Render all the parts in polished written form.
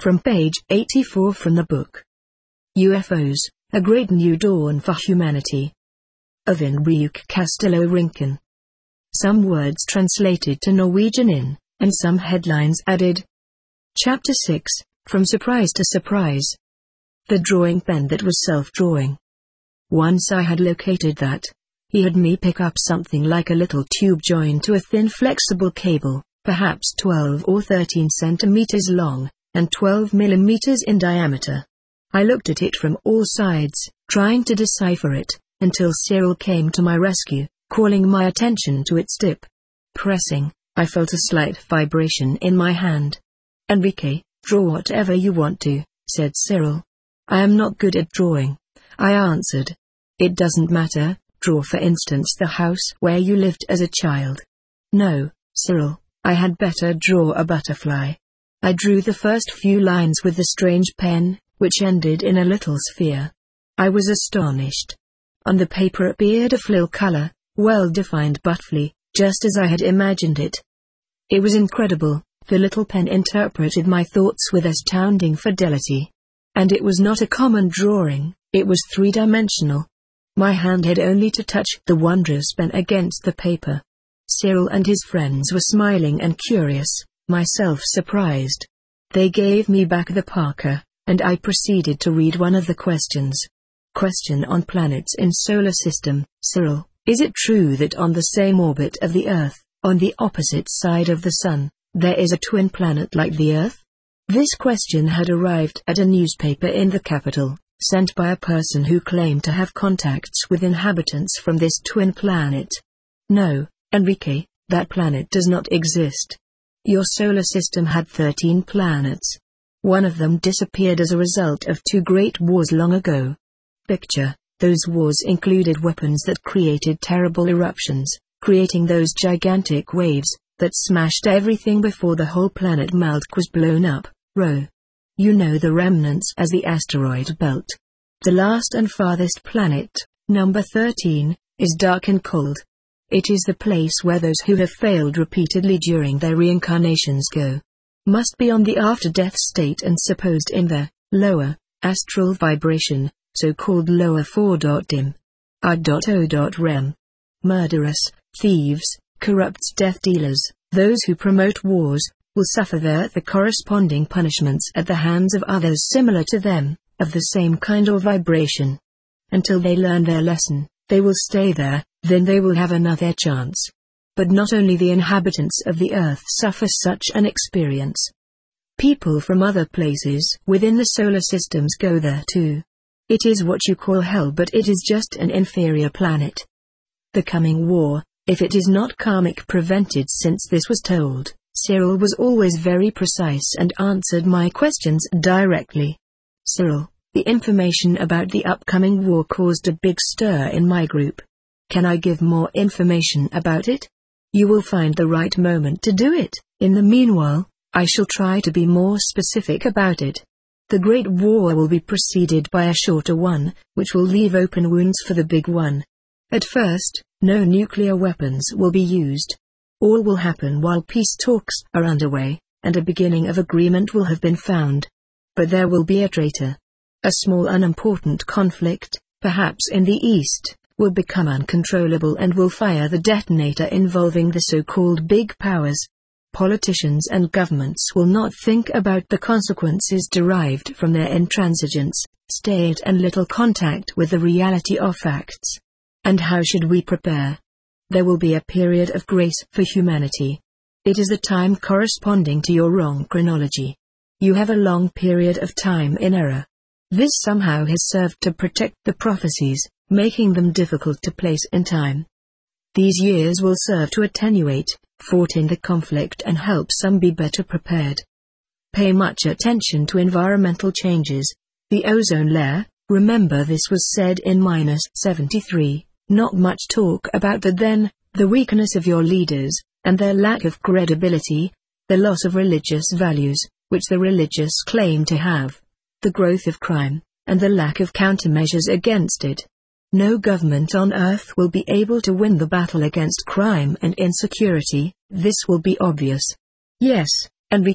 From page 84 from the book. UFOs, A Great New Dawn for Humanity. Of Enrique Castillo Rincon. Some words translated to Norwegian in, and some headlines added. Chapter 6, From Surprise to Surprise. The drawing pen that was self-drawing. Once I had located that. He had me pick up something like a little tube joined to a thin flexible cable, perhaps 12 or 13 centimeters long, and 12 millimeters in diameter. I looked at it from all sides, trying to decipher it, until Cyril came to my rescue, calling my attention to its tip. Pressing, I felt a slight vibration in my hand. Enrique, draw whatever you want to, said Cyril. I am not good at drawing, I answered. It doesn't matter, draw for instance the house where you lived as a child. No, Cyril, I had better draw a butterfly. I drew the first few lines with the strange pen, which ended in a little sphere. I was astonished. On the paper appeared a flill-color, well-defined butterfly, just as I had imagined it. It was incredible, the little pen interpreted my thoughts with astounding fidelity. And it was not a common drawing, it was three-dimensional. My hand had only to touch the wondrous pen against the paper. Cyril and his friends were smiling and curious, myself surprised. They gave me back the Parker, and I proceeded to read one of the questions. Question on planets in solar system. Cyril, is it true that on the same orbit of the Earth, on the opposite side of the Sun, there is a twin planet like the Earth? This question had arrived at a newspaper in the capital, sent by a person who claimed to have contacts with inhabitants from this twin planet. No, Enrique, that planet does not exist. Your solar system had 13 planets. One of them disappeared as a result of 2 great wars long ago. Picture, those wars included weapons that created terrible eruptions, creating those gigantic waves that smashed everything before the whole planet Malk was blown up. Row. You know the remnants as the asteroid belt. The last and farthest planet, number 13, is dark and cold. It is the place where those who have failed repeatedly during their reincarnations go. Must be on the after-death state and supposed in their lower astral vibration, so-called lower 4.dim. R.O.rem. Murderers, thieves, corrupt death dealers, those who promote wars, will suffer there the corresponding punishments at the hands of others similar to them, of the same kind or vibration. Until they learn their lesson, they will stay there, then they will have another chance. But not only the inhabitants of the Earth suffer such an experience. People from other places within the solar systems go there too. It is what you call hell, but it is just an inferior planet. The coming war, if it is not karmic, prevented since this was told. Cyril was always very precise and answered my questions directly. Cyril, the information about the upcoming war caused a big stir in my group. Can I give more information about it? You will find the right moment to do it. In the meanwhile, I shall try to be more specific about it. The Great War will be preceded by a shorter one, which will leave open wounds for the big one. At first, no nuclear weapons will be used. All will happen while peace talks are underway, and a beginning of agreement will have been found. But there will be a traitor. A small unimportant conflict, perhaps in the East, will become uncontrollable and will fire the detonator involving the so-called big powers. Politicians and governments will not think about the consequences derived from their intransigence, staid and little contact with the reality of facts. And how should we prepare? There will be a period of grace for humanity. It is a time corresponding to your wrong chronology. You have a long period of time in error. This somehow has served to protect the prophecies, making them difficult to place in time. These years will serve to attenuate, in the conflict and help some be better prepared. Pay much attention to environmental changes. The ozone layer, remember this was said in -73, not much talk about that then, the weakness of your leaders, and their lack of credibility, the loss of religious values, which the religious claim to have, the growth of crime, and the lack of countermeasures against it. No government on earth will be able to win the battle against crime and insecurity, this will be obvious. Yes, Enrique,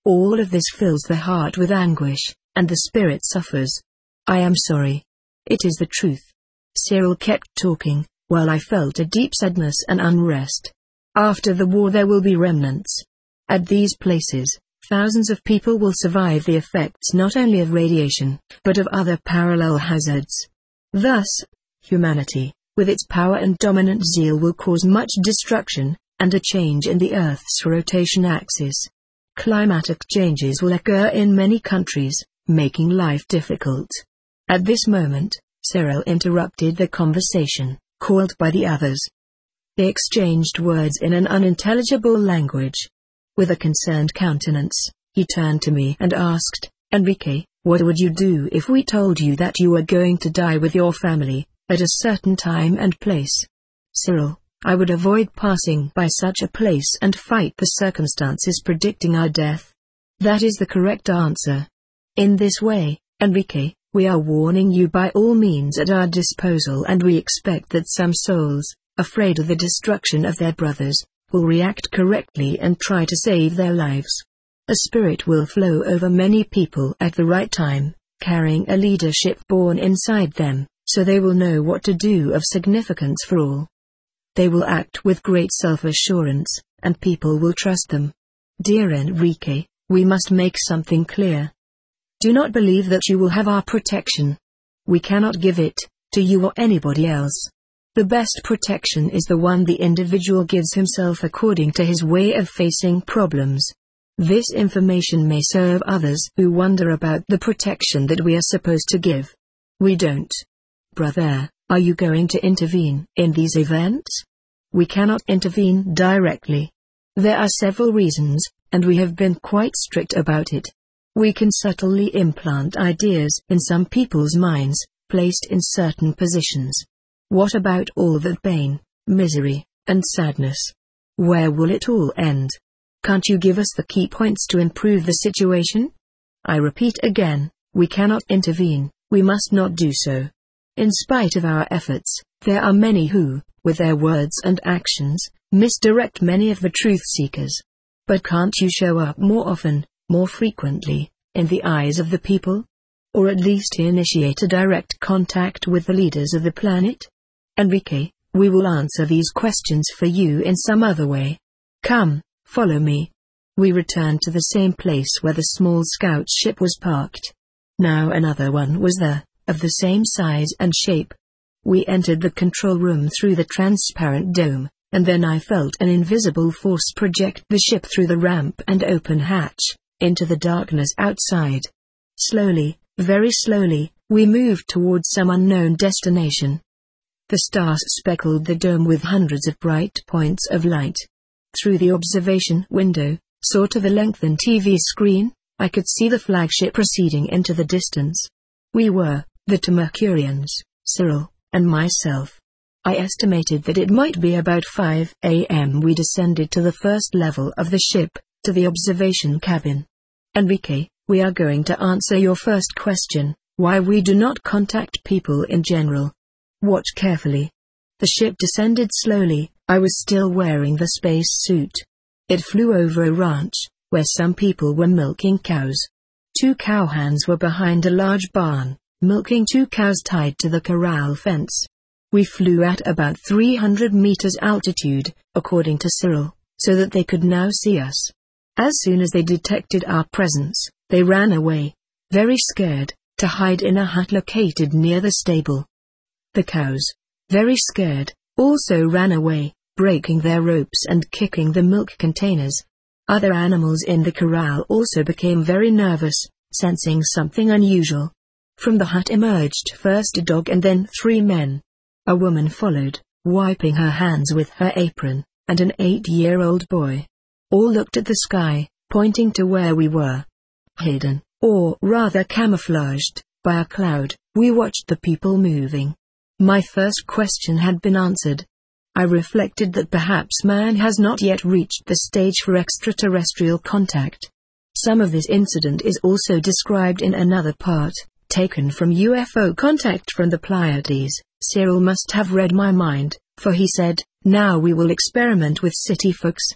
All of this fills the heart with anguish, and the spirit suffers. I am sorry. It is the truth. Cyril kept talking, while I felt a deep sadness and unrest. After the war there will be remnants. At these places, thousands of people will survive the effects not only of radiation, but of other parallel hazards. Thus, humanity, with its power and dominant zeal, will cause much destruction, and a change in the Earth's rotation axis. Climatic changes will occur in many countries, making life difficult. At this moment, Cyril interrupted the conversation, called by the others. They exchanged words in an unintelligible language. With a concerned countenance, he turned to me and asked, Enrique, what would you do if we told you that you were going to die with your family, at a certain time and place? Cyril, I would avoid passing by such a place and fight the circumstances predicting our death. That is the correct answer. In this way, Enrique, we are warning you by all means at our disposal, and we expect that some souls, afraid of the destruction of their brothers, will react correctly and try to save their lives. A spirit will flow over many people at the right time, carrying a leadership born inside them, so they will know what to do of significance for all. They will act with great self-assurance, and people will trust them. Dear Enrique, we must make something clear. Do not believe that you will have our protection. We cannot give it to you or anybody else. The best protection is the one the individual gives himself according to his way of facing problems. This information may serve others who wonder about the protection that we are supposed to give. We don't. Brother, are you going to intervene in these events? We cannot intervene directly. There are several reasons, and we have been quite strict about it. We can subtly implant ideas in some people's minds, placed in certain positions. What about all that pain, misery, and sadness? Where will it all end? Can't you give us the key points to improve the situation? I repeat again, we cannot intervene, we must not do so. In spite of our efforts, there are many who, with their words and actions, misdirect many of the truth seekers. But can't you show up more often, more frequently, in the eyes of the people? Or at least initiate a direct contact with the leaders of the planet? Enrique, we will answer these questions for you in some other way. Come, follow me. We returned to the same place where the small scout ship was parked. Now another one was there, of the same size and shape. We entered the control room through the transparent dome, and then I felt an invisible force project the ship through the ramp and open hatch, into the darkness outside. Slowly, very slowly, we moved towards some unknown destination. The stars speckled the dome with hundreds of bright points of light. Through the observation window, sort of a lengthened TV screen, I could see the flagship proceeding into the distance. We were, the Mercurians, Cyril, and myself. I estimated that it might be about 5 a.m. We descended to the first level of the ship, to the observation cabin. Enrique, we are going to answer your first question, why we do not contact people in general. Watch carefully. The ship descended slowly. I was still wearing the space suit. It flew over a ranch, where some people were milking cows. 2 cowhands were behind a large barn, milking 2 cows tied to the corral fence. We flew at about 300 meters altitude, according to Cyril, so that they could now see us. As soon as they detected our presence, they ran away, very scared, to hide in a hut located near the stable. The cows, very scared, also ran away, breaking their ropes and kicking the milk containers. Other animals in the corral also became very nervous, sensing something unusual. From the hut emerged first a dog and then 3 men. A woman followed, wiping her hands with her apron, and an 8-year-old boy. All looked at the sky, pointing to where we were. Hidden, or rather camouflaged, by a cloud, we watched the people moving. My first question had been answered. I reflected that perhaps man has not yet reached the stage for extraterrestrial contact. Some of this incident is also described in another part, taken from UFO contact from the Pleiades. Cyril must have read my mind, for he said, "Now we will experiment with city folks."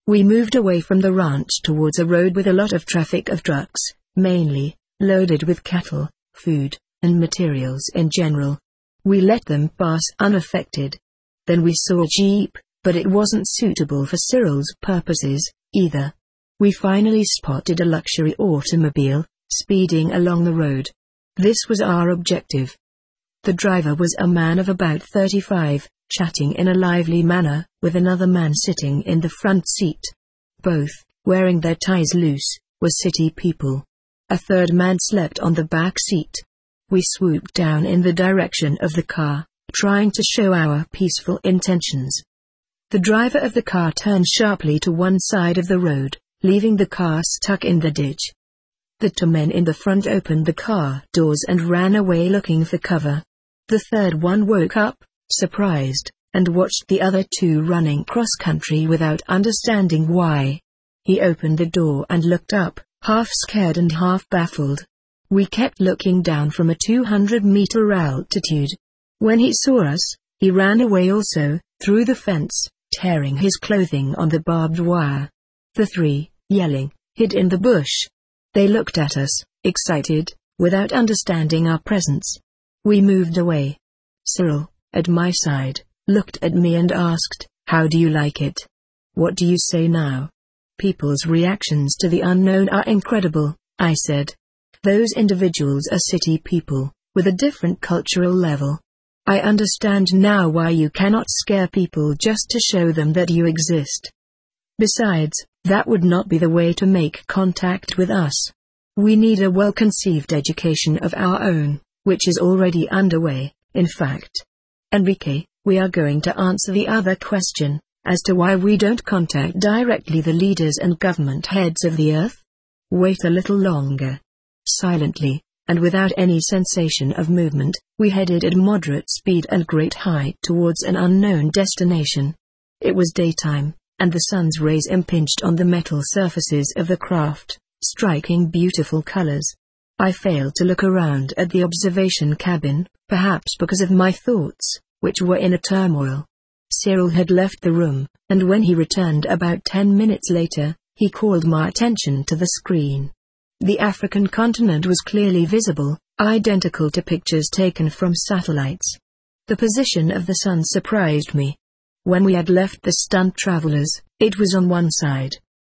We moved away from the ranch towards a road with a lot of traffic of trucks, mainly loaded with cattle, food, and materials in general. We let them pass unaffected. Then we saw a jeep, but it wasn't suitable for Cyril's purposes, either. We finally spotted a luxury automobile, speeding along the road. This was our objective. The driver was a man of about 35, chatting in a lively manner, with another man sitting in the front seat. Both, wearing their ties loose, were city people. A third man slept on the back seat. We swooped down in the direction of the car, trying to show our peaceful intentions. The driver of the car turned sharply to one side of the road, leaving the car stuck in the ditch. The two men in the front opened the car doors and ran away looking for cover. The third one woke up, surprised, and watched the other two running cross-country without understanding why. He opened the door and looked up, half scared and half baffled. We kept looking down from a 200-meter altitude. When he saw us, he ran away also, through the fence, tearing his clothing on the barbed wire. The three, yelling, hid in the bush. They looked at us, excited, without understanding our presence. We moved away. Cyril, at my side, looked at me and asked, "How do you like it? What do you say now?" "People's reactions to the unknown are incredible," I said. "Those individuals are city people, with a different cultural level. I understand now why you cannot scare people just to show them that you exist. Besides, that would not be the way to make contact with us. We need a well-conceived education of our own, which is already underway, in fact. Enrique, we are going to answer the other question, as to why we don't contact directly the leaders and government heads of the earth. Wait a little longer." Silently, and without any sensation of movement, we headed at moderate speed and great height towards an unknown destination. It was daytime, and the sun's rays impinged on the metal surfaces of the craft, striking beautiful colors. I failed to look around at the observation cabin, perhaps because of my thoughts, which were in a turmoil. Cyril had left the room, and when he returned about 10 minutes later, he called my attention to the screen. The African continent was clearly visible, identical to pictures taken from satellites. The position of the sun surprised me. When we had left the stunt travelers, it was on one side.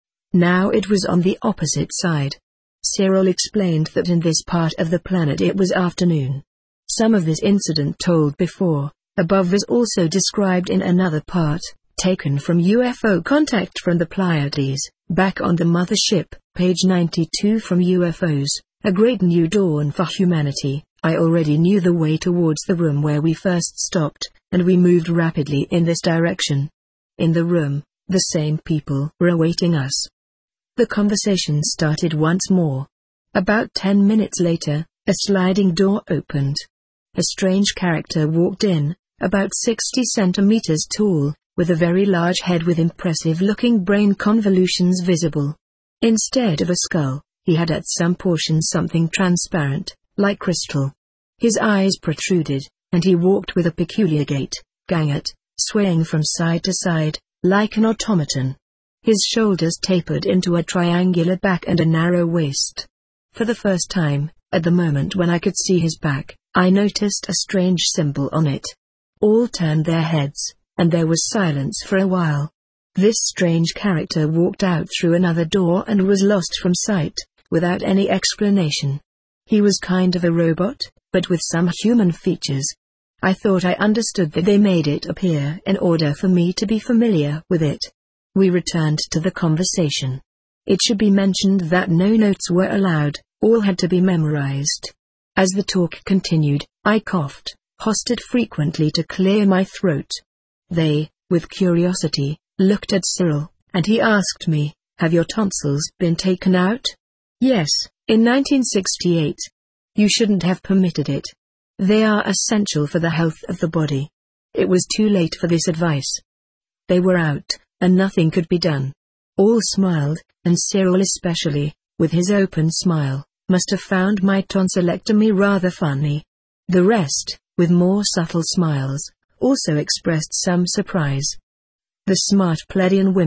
Now it was on the opposite side. Cyril explained that in this part of the planet it was afternoon. Some of this incident told before, above was also described in another part, taken from UFO contact from the Pleiades, back on the mothership, page 92 from UFOs, A Great New Dawn for Humanity. I already knew the way towards the room where we first stopped, and we moved rapidly in this direction. In the room, the same people were awaiting us. The conversation started once more. About 10 minutes later, a sliding door opened. A strange character walked in, about 60 centimeters tall, with a very large head with impressive-looking brain convolutions visible. Instead of a skull, he had at some portion something transparent, like crystal. His eyes protruded, and he walked with a peculiar gait, gangart, swaying from side to side, like an automaton. His shoulders tapered into a triangular back and a narrow waist. For the first time, at the moment when I could see his back, I noticed a strange symbol on it. All turned their heads, and there was silence for a while. This strange character walked out through another door and was lost from sight, without any explanation. He was kind of a robot, but with some human features. I thought I understood that they made it appear in order for me to be familiar with it. We returned to the conversation. It should be mentioned that no notes were allowed, all had to be memorized. As the talk continued, I coughed, hosted frequently to clear my throat. They, with curiosity, looked at Cyril, and he asked me, "Have your tonsils been taken out?" "Yes, in 1968. You shouldn't have permitted it. They are essential for the health of the body." It was too late for this advice. They were out, and nothing could be done. All smiled, and Cyril especially, with his open smile, must have found my tonsillectomy rather funny. The rest, with more subtle smiles, also expressed some surprise. The smart Pleiadian women,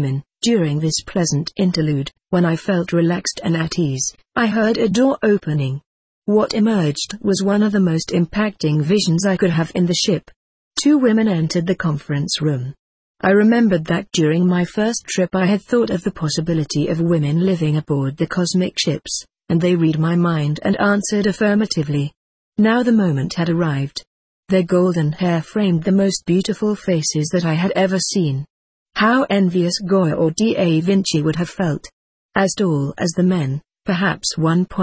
During this pleasant interlude, when I felt relaxed and at ease, I heard a door opening. What emerged was one of the most impacting visions I could have in the ship. 2 women entered the conference room. I remembered that during my first trip I had thought of the possibility of women living aboard the cosmic ships, and they read my mind and answered affirmatively. Now the moment had arrived. Their golden hair framed the most beautiful faces that I had ever seen. How envious Goya or Da Vinci would have felt. As tall as the men, perhaps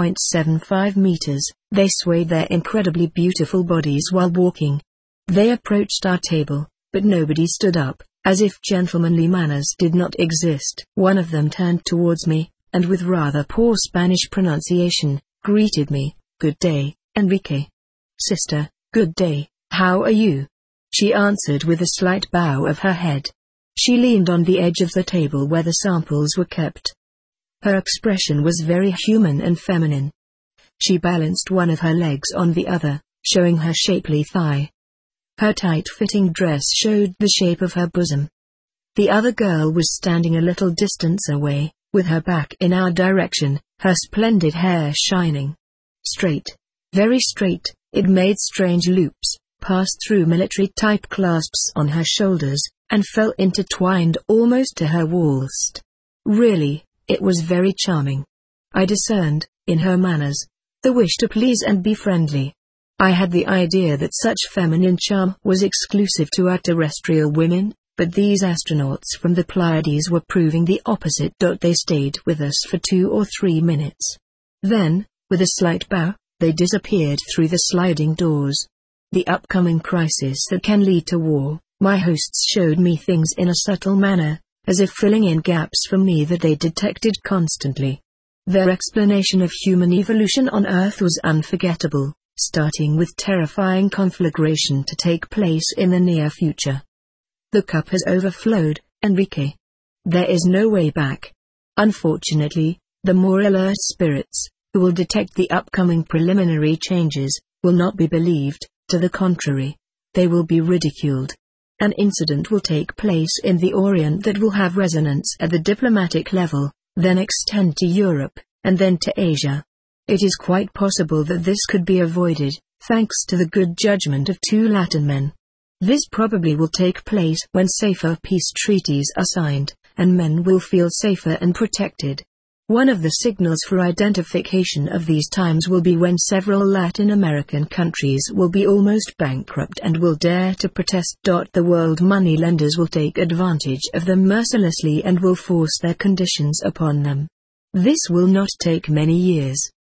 1.75 meters, they swayed their incredibly beautiful bodies while walking. They approached our table, but nobody stood up, as if gentlemanly manners did not exist. One of them turned towards me, and with rather poor Spanish pronunciation, greeted me, "Good day, Enrique." "Sister, good day, how are you?" She answered with a slight bow of her head. She leaned on the edge of the table where the samples were kept. Her expression was very human and feminine. She balanced one of her legs on the other, showing her shapely thigh. Her tight-fitting dress showed the shape of her bosom. The other girl was standing a little distance away, with her back in our direction, her splendid hair shining. Straight. Very straight, it made strange loops, passed through military-type clasps on her shoulders, and fell intertwined almost to her waist. Really, it was very charming. I discerned, in her manners, the wish to please and be friendly. I had the idea that such feminine charm was exclusive to our terrestrial women, but these astronauts from the Pleiades were proving the opposite. They stayed with us for 2 or 3 minutes. Then, with a slight bow, they disappeared through the sliding doors. The upcoming crisis that can lead to war, my hosts showed me things in a subtle manner, as if filling in gaps for me that they detected constantly. Their explanation of human evolution on Earth was unforgettable, starting with terrifying conflagration to take place in the near future. The cup has overflowed, Enrique. There is no way back. Unfortunately, the more alert spirits, who will detect the upcoming preliminary changes, will not be believed. To the contrary, they will be ridiculed. An incident will take place in the Orient that will have resonance at the diplomatic level, then extend to Europe, and then to Asia. It is quite possible that this could be avoided, thanks to the good judgment of 2 Latin men. This probably will take place when safer peace treaties are signed, and men will feel safer and protected. One of the signals for identification of these times will be when several Latin American countries will be almost bankrupt and will dare to protest. The world money lenders will take advantage of them mercilessly and will force their conditions upon them. This will not take many years.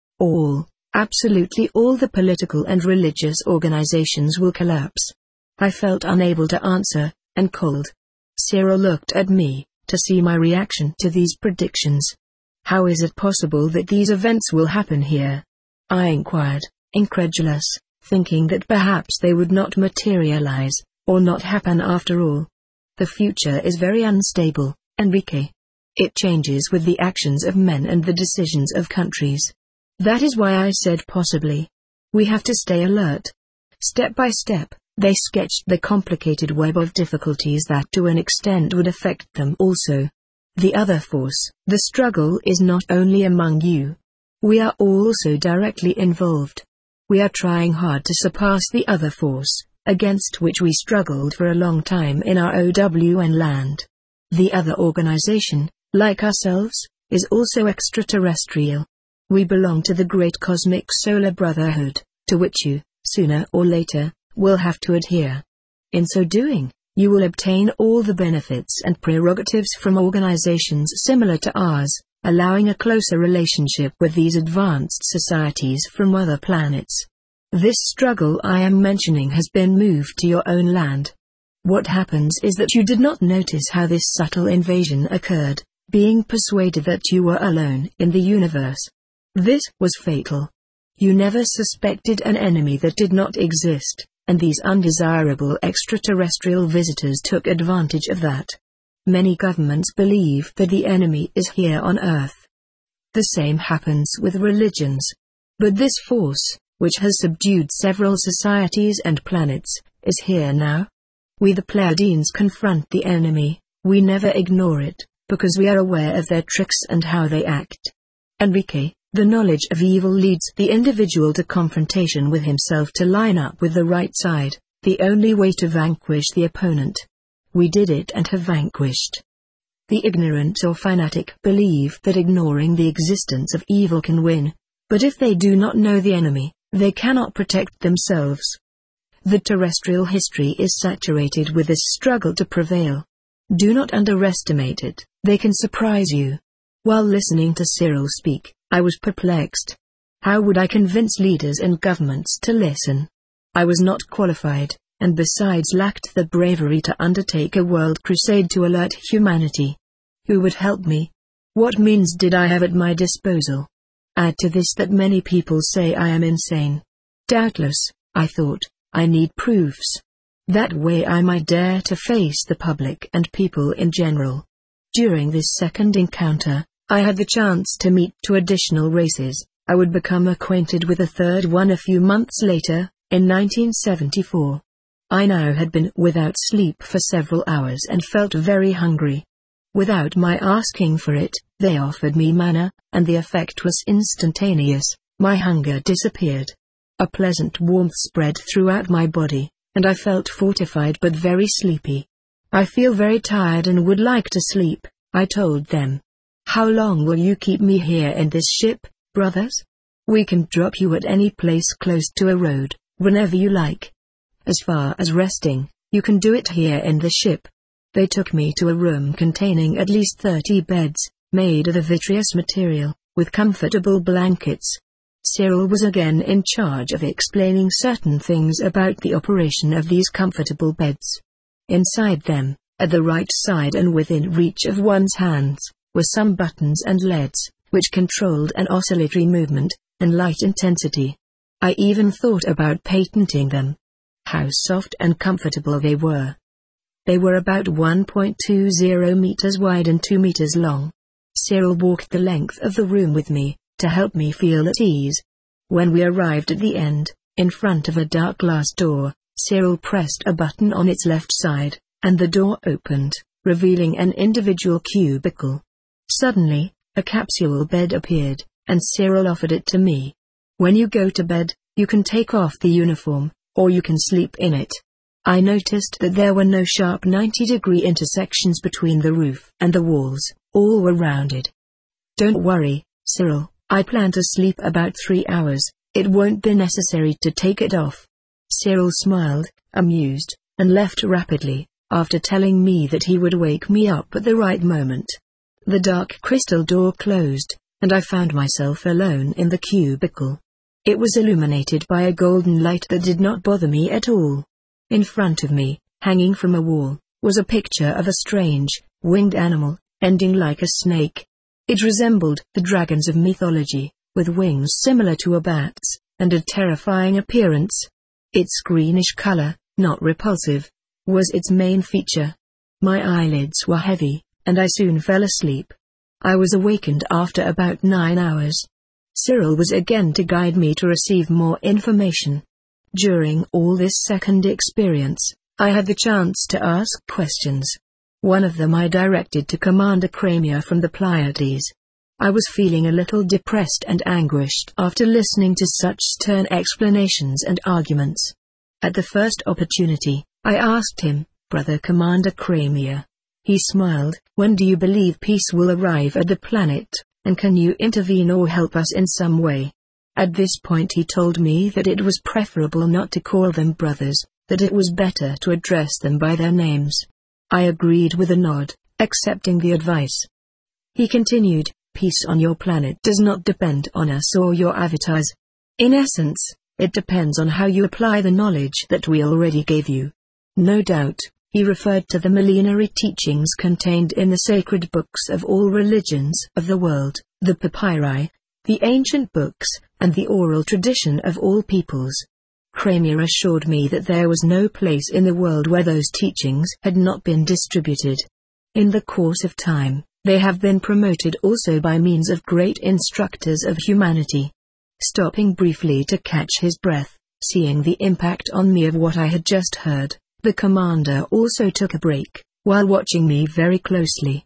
Absolutely all the political and religious organizations will collapse. I felt unable to answer, and cold. Cyril looked at me, to see my reaction to these predictions. "How is it possible that these events will happen here?" I inquired, incredulous, thinking that perhaps they would not materialize, or not happen after all. "The future is very unstable, Enrique. It changes with the actions of men and the decisions of countries. That is why I said possibly. We have to stay alert." Step by step, they sketched the complicated web of difficulties that to an extent would affect them also. The other force, the struggle is not only among you. We are also directly involved. We are trying hard to surpass the other force, against which we struggled for a long time in our OWN land. The other organization, like ourselves, is also extraterrestrial. We belong to the great cosmic solar brotherhood, to which you, sooner or later, will have to adhere. In so doing, you will obtain all the benefits and prerogatives from organizations similar to ours, allowing a closer relationship with these advanced societies from other planets. This struggle I am mentioning has been moved to your own land. What happens is that you did not notice how this subtle invasion occurred, being persuaded that you were alone in the universe. This was fatal. You never suspected an enemy that did not exist, and these undesirable extraterrestrial visitors took advantage of that. Many governments believe that the enemy is here on Earth. The same happens with religions. But this force, which has subdued several societies and planets, is here now. We the Pleiadians confront the enemy, we never ignore it, because we are aware of their tricks and how they act. Enrique, the knowledge of evil leads the individual to confrontation with himself to line up with the right side, the only way to vanquish the opponent. We did it and have vanquished. The ignorant or fanatic believe that ignoring the existence of evil can win, but if they do not know the enemy, they cannot protect themselves. The terrestrial history is saturated with this struggle to prevail. Do not underestimate it, they can surprise you. While listening to Cyril speak, I was perplexed. How would I convince leaders and governments to listen? I was not qualified, and besides lacked the bravery to undertake a world crusade to alert humanity. Who would help me? What means did I have at my disposal? Add to this that many people say I am insane. Doubtless, I thought, I need proofs. That way I might dare to face the public and people in general. During this second encounter, I had the chance to meet 2 additional races. I would become acquainted with a third one a few months later, in 1974. I now had been without sleep for several hours and felt very hungry. Without my asking for it, they offered me manna, and the effect was instantaneous. My hunger disappeared. A pleasant warmth spread throughout my body, and I felt fortified but very sleepy. I feel very tired and would like to sleep, I told them. How long will you keep me here in this ship, brothers? We can drop you at any place close to a road, whenever you like. As far as resting, you can do it here in the ship. They took me to a room containing at least 30 beds, made of a vitreous material, with comfortable blankets. Cyril was again in charge of explaining certain things about the operation of these comfortable beds. Inside them, at the right side and within reach of one's hands, were some buttons and LEDs, which controlled an oscillatory movement, and light intensity. I even thought about patenting them. How soft and comfortable they were. They were about 1.20 meters wide and 2 meters long. Cyril walked the length of the room with me, to help me feel at ease. When we arrived at the end, in front of a dark glass door, Cyril pressed a button on its left side, and the door opened, revealing an individual cubicle. Suddenly, a capsule bed appeared, and Cyril offered it to me. When you go to bed, you can take off the uniform, or you can sleep in it. I noticed that there were no sharp 90-degree intersections between the roof and the walls, all were rounded. Don't worry, Cyril, I plan to sleep about 3 hours, it won't be necessary to take it off. Cyril smiled, amused, and left rapidly, after telling me that he would wake me up at the right moment. The dark crystal door closed, and I found myself alone in the cubicle. It was illuminated by a golden light that did not bother me at all. In front of me, hanging from a wall, was a picture of a strange, winged animal, ending like a snake. It resembled the dragons of mythology, with wings similar to a bat's, and a terrifying appearance. Its greenish color, not repulsive, was its main feature. My eyelids were heavy, and I soon fell asleep. I was awakened after about 9 hours. Cyril was again to guide me to receive more information. During all this second experience, I had the chance to ask questions. One of them I directed to Commander Cramier from the Pleiades. I was feeling a little depressed and anguished after listening to such stern explanations and arguments. At the first opportunity, I asked him, Brother Commander Cramier. He smiled, when do you believe peace will arrive at the planet, and can you intervene or help us in some way? At this point he told me that it was preferable not to call them brothers, that it was better to address them by their names. I agreed with a nod, accepting the advice. He continued, peace on your planet does not depend on us or your avatars. In essence, it depends on how you apply the knowledge that we already gave you. No doubt, he referred to the millenary teachings contained in the sacred books of all religions of the world, the papyri, the ancient books, and the oral tradition of all peoples. Cramier assured me that there was no place in the world where those teachings had not been distributed. In the course of time, they have been promoted also by means of great instructors of humanity. Stopping briefly to catch his breath, seeing the impact on me of what I had just heard, the commander also took a break, while watching me very closely.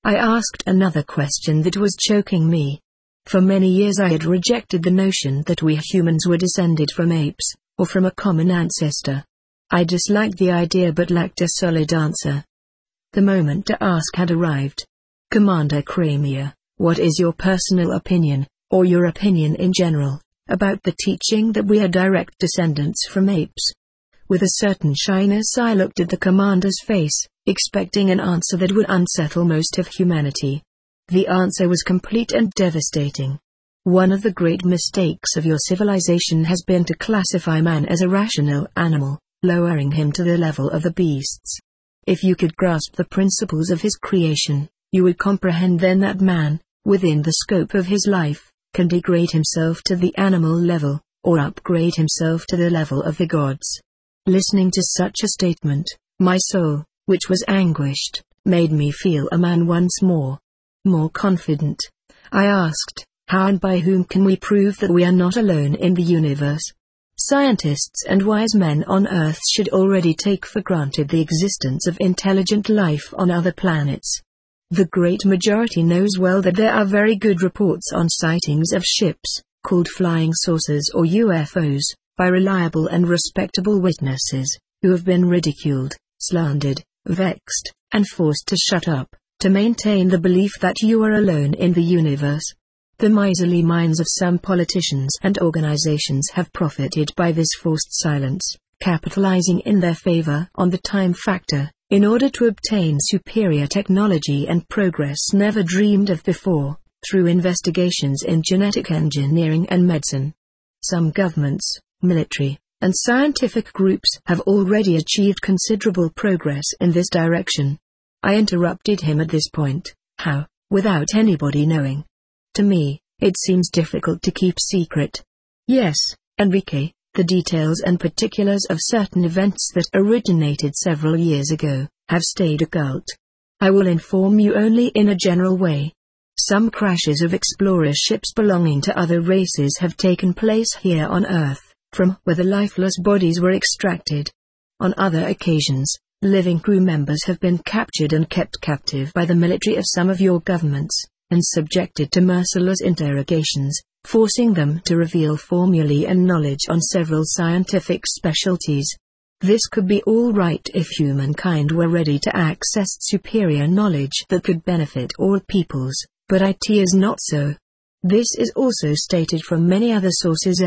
I asked another question that was choking me. For many years I had rejected the notion that we humans were descended from apes, or from a common ancestor. I disliked the idea but lacked a solid answer. The moment to ask had arrived. Commander Cramier, what is your personal opinion, or your opinion in general, about the teaching that we are direct descendants from apes? With a certain shyness I looked at the commander's face, expecting an answer that would unsettle most of humanity. The answer was complete and devastating. One of the great mistakes of your civilization has been to classify man as a rational animal, lowering him to the level of the beasts. If you could grasp the principles of his creation, you would comprehend then that man, within the scope of his life, can degrade himself to the animal level, or upgrade himself to the level of the gods. Listening to such a statement, my soul, which was anguished, made me feel a man once more. More confident. I asked, how and by whom can we prove that we are not alone in the universe? Scientists and wise men on Earth should already take for granted the existence of intelligent life on other planets. The great majority knows well that there are very good reports on sightings of ships, called flying saucers or UFOs, by reliable and respectable witnesses, who have been ridiculed, slandered, vexed, and forced to shut up, to maintain the belief that you are alone in the universe. The miserly minds of some politicians and organizations have profited by this forced silence, capitalizing in their favor on the time factor, in order to obtain superior technology and progress never dreamed of before, through investigations in genetic engineering and medicine. Some governments, military, and scientific groups have already achieved considerable progress in this direction. I interrupted him at this point. How, without anybody knowing? To me, it seems difficult to keep secret. Yes, Enrique, the details and particulars of certain events that originated several years ago, have stayed occult. I will inform you only in a general way. Some crashes of explorer ships belonging to other races have taken place here on Earth, from where the lifeless bodies were extracted. On other occasions, living crew members have been captured and kept captive by the military of some of your governments, and subjected to merciless interrogations, forcing them to reveal formulae and knowledge on several scientific specialties. This could be all right if humankind were ready to access superior knowledge that could benefit all peoples, but it is not so. This is also stated from many other sources.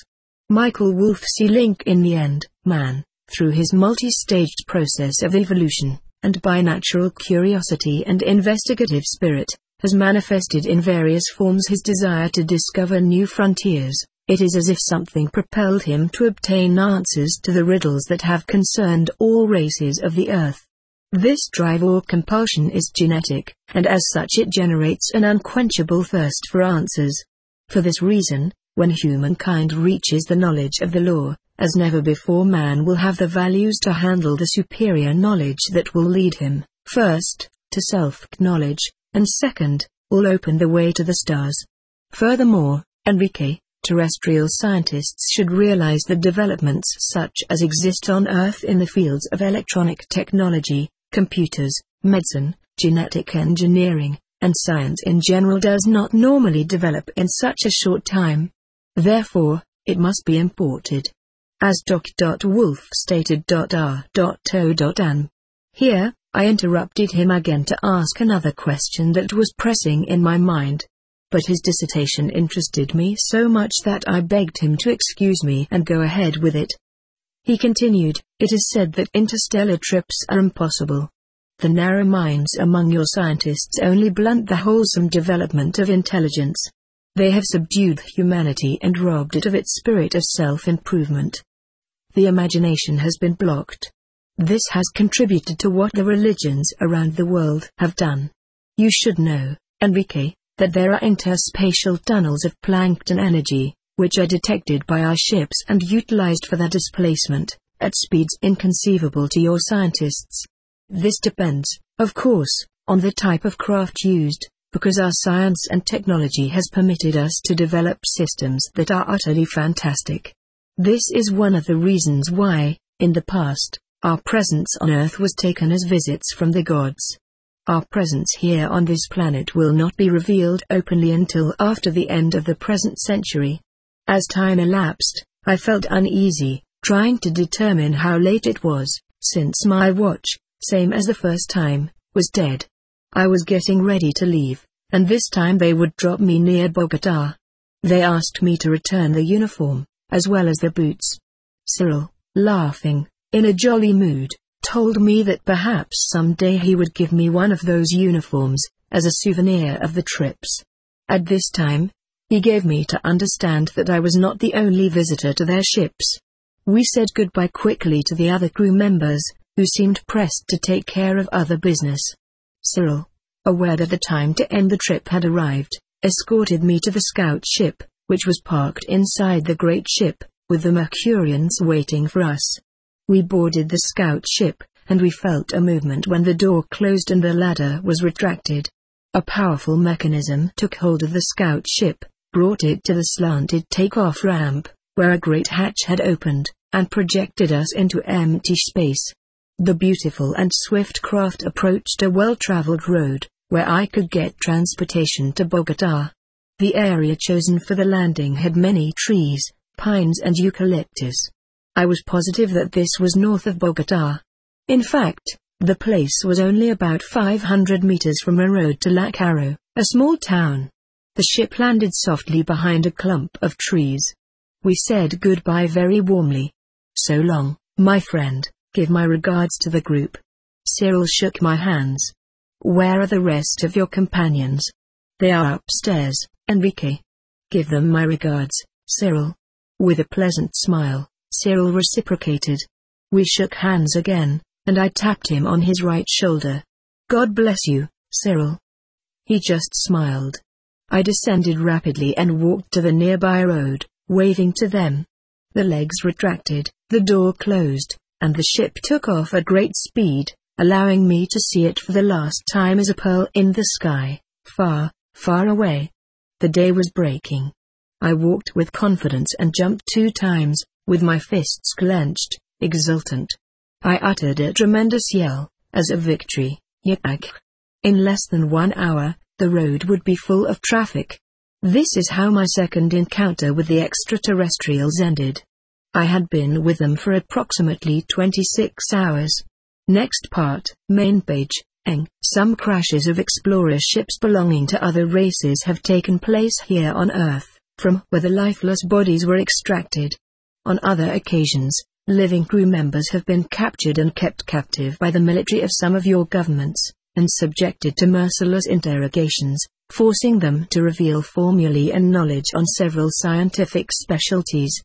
Michael Wolff C. Link. In the end, man, through his multi-staged process of evolution, and by natural curiosity and investigative spirit, has manifested in various forms his desire to discover new frontiers. It is as if something propelled him to obtain answers to the riddles that have concerned all races of the earth. This drive or compulsion is genetic, and as such it generates an unquenchable thirst for answers. For this reason, when humankind reaches the knowledge of the law, as never before, man will have the values to handle the superior knowledge that will lead him, first, to self-knowledge, and second, will open the way to the stars. Furthermore, Enrique, terrestrial scientists should realize that developments such as exist on Earth in the fields of electronic technology, computers, medicine, genetic engineering, and science in general does not normally develop in such a short time. Therefore, it must be imported. As Dr. Wolff stated. R.to.an. Here, I interrupted him again to ask another question that was pressing in my mind. But his dissertation interested me so much that I begged him to excuse me and go ahead with it. He continued, "It is said that interstellar trips are impossible. The narrow minds among your scientists only blunt the wholesome development of intelligence. They have subdued humanity and robbed it of its spirit of self-improvement. The imagination has been blocked. This has contributed to what the religions around the world have done. You should know, Enrique, that there are interspatial tunnels of plankton energy, which are detected by our ships and utilized for their displacement, at speeds inconceivable to your scientists. This depends, of course, on the type of craft used, because our science and technology has permitted us to develop systems that are utterly fantastic. This is one of the reasons why, in the past, our presence on Earth was taken as visits from the gods. Our presence here on this planet will not be revealed openly until after the end of the present century. As time elapsed, I felt uneasy, trying to determine how late it was, since my watch, same as the first time, was dead. I was getting ready to leave, and this time they would drop me near Bogota. They asked me to return the uniform, as well as the boots. Cyril, laughing, in a jolly mood, told me that perhaps someday he would give me one of those uniforms, as a souvenir of the trips. At this time, he gave me to understand that I was not the only visitor to their ships. We said goodbye quickly to the other crew members, who seemed pressed to take care of other business. Cyril, aware that the time to end the trip had arrived, escorted me to the scout ship, which was parked inside the great ship, with the Mercurians waiting for us. We boarded the scout ship, and we felt a movement when the door closed and the ladder was retracted. A powerful mechanism took hold of the scout ship, brought it to the slanted takeoff ramp, where a great hatch had opened, and projected us into empty space. The beautiful and swift craft approached a well-traveled road, where I could get transportation to Bogota. The area chosen for the landing had many trees, pines and eucalyptus. I was positive that this was north of Bogota. In fact, the place was only about 500 meters from a road to La Caro, a small town. The ship landed softly behind a clump of trees. We said goodbye very warmly. So long, my friend, give my regards to the group. Cyril shook my hands. Where are the rest of your companions? They are upstairs, Enrique. Give them my regards, Cyril. With a pleasant smile, Cyril reciprocated. We shook hands again, and I tapped him on his right shoulder. God bless you, Cyril. He just smiled. I descended rapidly and walked to the nearby road, waving to them. The legs retracted, the door closed, and the ship took off at great speed, allowing me to see it for the last time as a pearl in the sky, far, far away. The day was breaking. I walked with confidence and jumped 2 times, with my fists clenched, exultant. I uttered a tremendous yell, as of victory. Yak! In less than 1 hour, the road would be full of traffic. This is how my second encounter with the extraterrestrials ended. I had been with them for approximately 26 hours. Next part, main page, some crashes of explorer ships belonging to other races have taken place here on Earth, from where the lifeless bodies were extracted. On other occasions, living crew members have been captured and kept captive by the military of some of your governments, and subjected to merciless interrogations, forcing them to reveal formulae and knowledge on several scientific specialties.